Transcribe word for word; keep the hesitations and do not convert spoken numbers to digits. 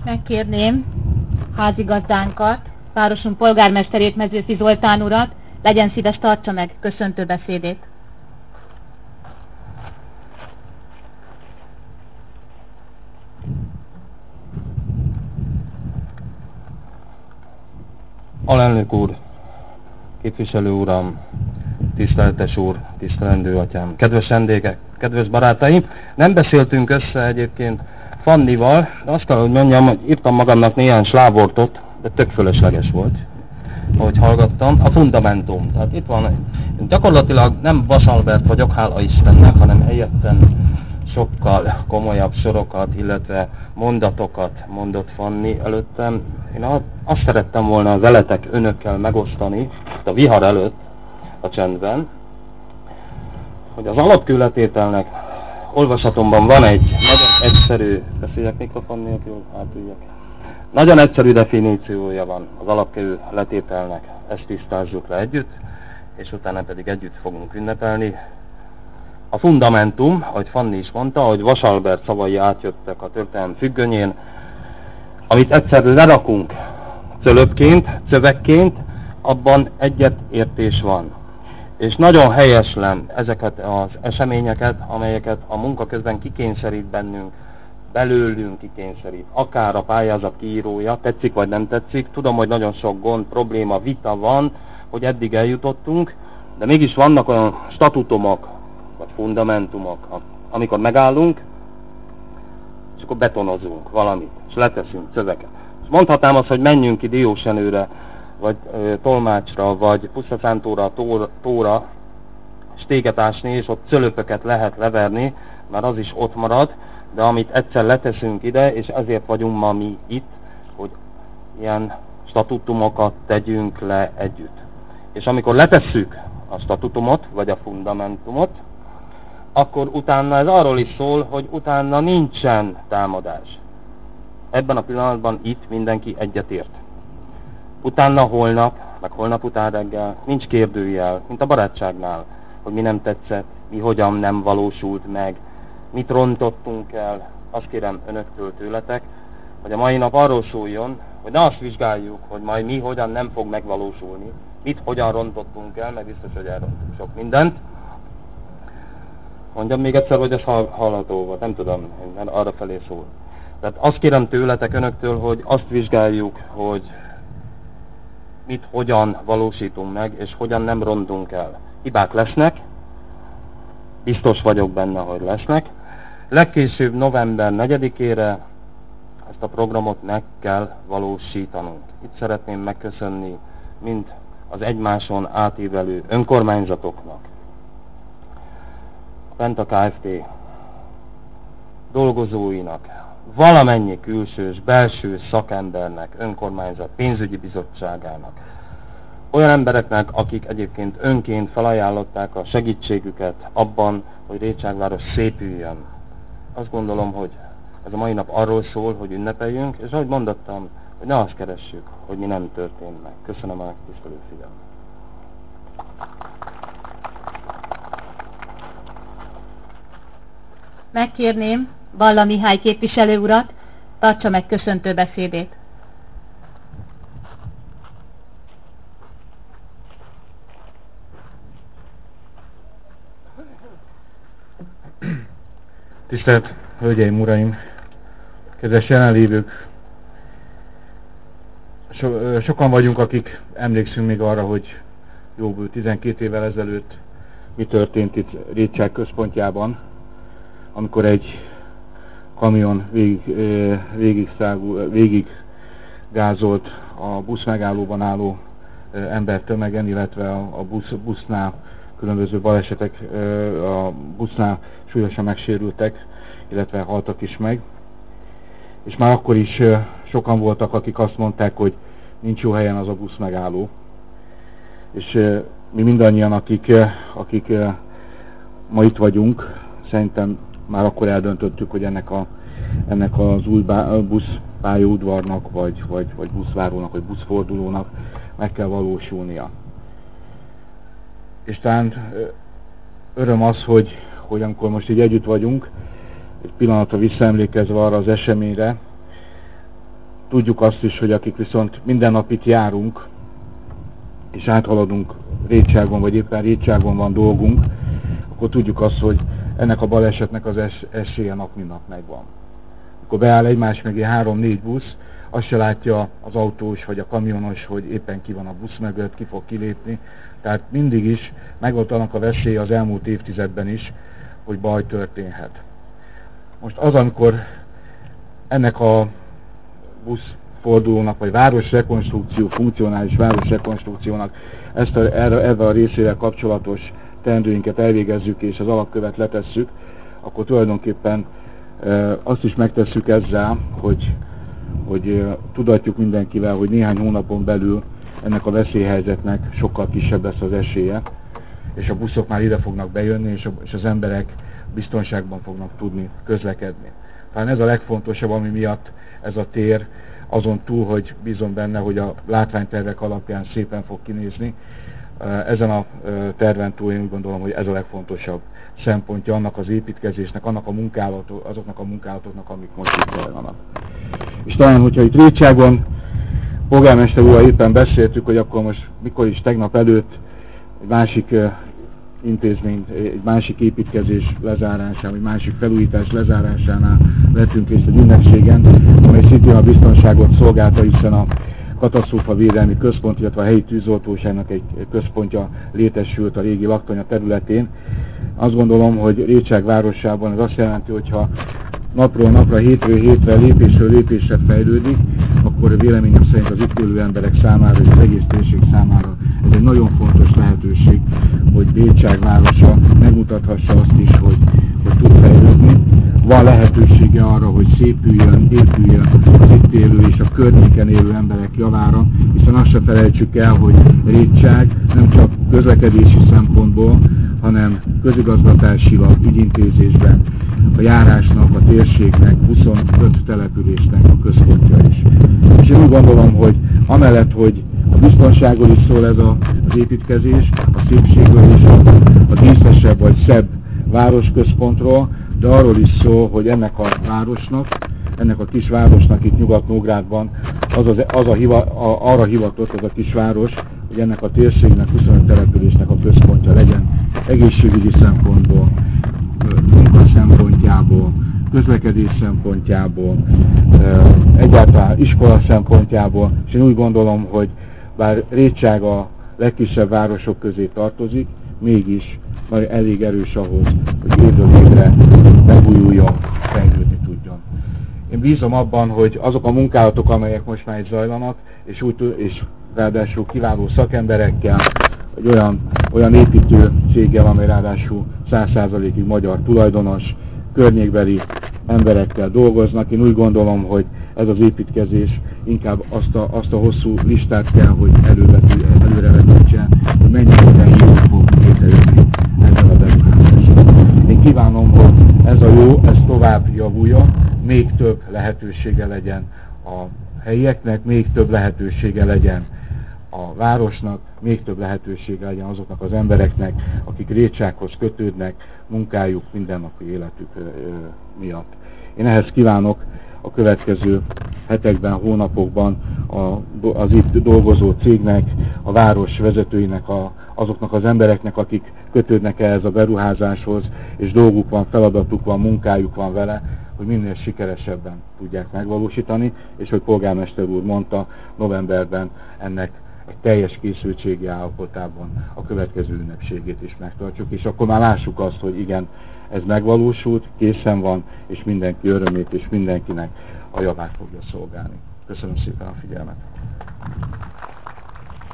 Megkérném házigazdánkat, városunk polgármesterét, Mezőfi Zoltán urat, legyen szíves, tartsa meg köszöntő beszédét. Alelnök úr, képviselő uram, tiszteletes úr, tisztelendő atyám, kedves vendégek, kedves barátaim, nem beszéltünk össze egyébként Fannival, de azt kell, hogy mondjam, hogy írtam magamnak néhány slávortot, de tök fölösleges volt, ahogy hallgattam, a fundamentum. Tehát itt van, gyakorlatilag nem Vas Albert vagyok, hála Istennek, hanem helyettem sokkal komolyabb sorokat, illetve mondatokat mondott Fanni előttem. Én azt szerettem volna veletek, önökkel megosztani, a vihar előtt, a csendben, hogy az alapkőletételnek olvasatomban van egy nagyon egyszerű, beszéljek mikrofon nélkül, átüljek. Nagyon egyszerű definíciója van az alapkőletételnek, ezt tisztázzuk le együtt, és utána pedig együtt fogunk ünnepelni. A fundamentum, ahogy Fanni is mondta, hogy Vas Albert szavai átjöttek a történelem függönyén, amit egyszer lerakunk cölöpként, szövegként, abban egyetértés van. És nagyon helyeslem ezeket az eseményeket, amelyeket a munka közben kikényszerít bennünk, belőlünk kikényszerít, akár a pályázat kiírója, tetszik vagy nem tetszik. Tudom, hogy nagyon sok gond, probléma, vita van, hogy eddig eljutottunk, de mégis vannak olyan statutumok, vagy fundamentumok, amikor megállunk, és akkor betonozunk valamit, és leteszünk szöveget. És mondhatnám azt, hogy menjünk ki Diósenőre, vagy ö, Tolmácsra, vagy Pusztaszántóra, tóra, tóra, és téget ásni, és ott cölöpöket lehet leverni, mert az is ott marad, de amit egyszer leteszünk ide, és ezért vagyunk ma mi itt, hogy ilyen statutumokat tegyünk le együtt. És amikor letesszük a statutumot, vagy a fundamentumot, akkor utána ez arról is szól, hogy utána nincsen támadás. Ebben a pillanatban itt mindenki egyetért. Utána holnap, meg holnap után reggel nincs kérdőjel, mint a barátságnál, hogy mi nem tetszett, mi hogyan nem valósult meg, mit rontottunk el. Azt kérem önöktől, tőletek, hogy a mai nap arról szóljon, hogy ne azt vizsgáljuk, hogy majd mi hogyan nem fog megvalósulni, mit hogyan rontottunk el, meg biztos, hogy elrontunk sok mindent. Mondjam még egyszer, hogy ez hallható volt, nem tudom, mert arra felé szól. Tehát azt kérem tőletek, önöktől, hogy azt vizsgáljuk, hogy mit hogyan valósítunk meg, és hogyan nem rontunk el. Hibák lesznek, biztos vagyok benne, hogy lesznek. Legkésőbb november negyedikére ezt a programot meg kell valósítanunk. Itt szeretném megköszönni mind az egymáson átívelő önkormányzatoknak, a Penta Kft. Dolgozóinak, valamennyi külsős, belső szakembernek, önkormányzat, pénzügyi bizottságának, olyan embereknek, akik egyébként önként felajánlották a segítségüket abban, hogy Récságváros szépüljön. Azt gondolom, hogy ez a mai nap arról szól, hogy ünnepeljünk, és ahogy mondottam, hogy ne azt keressük, hogy mi nem történt meg. Köszönöm a megtisztelő figyelmet. Megkérném Balla Mihály képviselő urat, tartsa meg köszöntő beszédét. Tisztelt Hölgyeim, Uraim, kedves jelenlévők! So, sokan vagyunk, akik emlékszünk még arra, hogy jó bő tizenkét évvel ezelőtt mi történt itt Rétság központjában, amikor egy kamion végig, végig, szágul, végig gázolt a busz megállóban álló embertömegen, illetve a busz, busznál különböző balesetek, a busznál súlyosan megsérültek, illetve haltak is meg. És már akkor is sokan voltak, akik azt mondták, hogy nincs jó helyen az a busz megálló. És mi mindannyian, akik, akik ma itt vagyunk, szerintem már akkor eldöntöttük, hogy ennek, a, ennek az új buszpályaudvarnak, vagy, vagy, vagy buszvárónak, vagy buszfordulónak meg kell valósulnia. És talán öröm az, hogy, hogy amikor most így együtt vagyunk, egy pillanatra visszaemlékezve arra az eseményre, tudjuk azt is, hogy akik viszont minden nap itt járunk, és áthaladunk Rétságon, vagy éppen Rétságon van dolgunk, akkor tudjuk azt, hogy ennek a balesetnek az es esélye nap mint nap megvan. Akkor beáll egymás mögé három-négy busz, azt se látja az autós vagy a kamionos, hogy éppen ki van a busz mögött, ki fog kilépni. Tehát mindig is megvolt annak a veszélye az elmúlt évtizedben is, hogy baj történhet. Most az, amikor ennek a buszfordulónak, vagy városrekonstrukció, funkcionális városrekonstrukciónak ezt a, erre, erre a részével kapcsolatos teendőinket elvégezzük és az alapkövet letesszük, akkor tulajdonképpen e, azt is megtesszük ezzel, hogy, hogy e, tudatjuk mindenkivel, hogy néhány hónapon belül ennek a veszélyhelyzetnek sokkal kisebb lesz az esélye, és a buszok már ide fognak bejönni, és, a, és az emberek biztonságban fognak tudni közlekedni. Talán ez a legfontosabb, ami miatt ez a tér, azon túl, hogy bízom benne, hogy a látványtervek alapján szépen fog kinézni, ezen a terven túl én úgy gondolom, hogy ez a legfontosabb szempontja annak az építkezésnek, annak a munkálatok, azoknak a munkálatoknak, amik most itt zajlanak. És talán, hogyha itt Rétságon polgármester úrral éppen beszéltük, hogy akkor most mikor is tegnap előtt egy másik uh, intézmény, egy másik építkezés lezárásán, vagy másik felújítás lezárásánál vettünk részt egy ünnepségen, amely szintén a biztonságot szolgálta, hiszen a katasztrófavédelmi központ, illetve a helyi tűzoltóságnak egy központja létesült a régi laktanya területén. Azt gondolom, hogy Rétság városában ez azt jelenti, hogyha napról napra, hétről hétre, lépésről lépésre fejlődik, akkor véleményem szerint az itt élő emberek számára és az egész térség számára ez egy nagyon fontos lehetőség, hogy Rétság városa megmutathassa azt is, hogy, hogy tud fejlődni. Van lehetősége arra, hogy szépüljön, épüljön az itt élő és a környéken élő emberek javára, hiszen azt se felejtsük el, hogy Rétság nem csak közlekedési szempontból, hanem közigazgatásilag, ügyintézésben a járásnak, a térségnek, huszonöt településnek a központja is. És én úgy gondolom, hogy amellett, hogy a biztonságról is szól ez a, az építkezés, a szépségről is, a, a díszesebb vagy szebb városközpontról, de arról is szól, hogy ennek a városnak, ennek a kisvárosnak itt Nyugat-Nógrádban az az, az a hiva, a, arra hivatott az a kisváros, hogy ennek a térségnek, huszonöt településnek a központja legyen egészségügyi szempontból, munka szempontjából, közlekedés szempontjából, egyáltalán iskola szempontjából, és én úgy gondolom, hogy bár Rétság a legkisebb városok közé tartozik, mégis már elég erős ahhoz, hogy évről évre megújuljon, fejlődni tudjon. Én bízom abban, hogy azok a munkálatok, amelyek most már itt zajlanak, és, úgy, és ráadásul kiváló szakemberekkel, egy olyan, olyan építő céggel, amely ráadásul száz százalékig magyar tulajdonos, környékbeli emberekkel dolgoznak. Én úgy gondolom, hogy ez az építkezés inkább azt a, azt a hosszú listát kell, hogy előrevetítse, hogy mennyi minden jó fog létrejönni ezzel a beruházással. Én kívánom, hogy ez a jó, ez tovább javuljon, még több lehetősége legyen a helyieknek, még több lehetősége legyen a városnak, még több lehetősége legyen azoknak az embereknek, akik Rétsághoz kötődnek, munkájuk, mindennapi életük miatt. Én ehhez kívánok a következő hetekben, hónapokban az itt dolgozó cégnek, a város vezetőinek, a, azoknak az embereknek, akik kötődnek ehhez a beruházáshoz, és dolguk van, feladatuk van, munkájuk van vele, hogy minél sikeresebben tudják megvalósítani, és hogy polgármester úr mondta, novemberben ennek egy teljes készültségi állapotában a következő ünnepségét is megtartjuk, és akkor már lássuk azt, hogy igen, ez megvalósult, készen van, és mindenki örömét és mindenkinek a javát fogja szolgálni. Köszönöm szépen a figyelmet!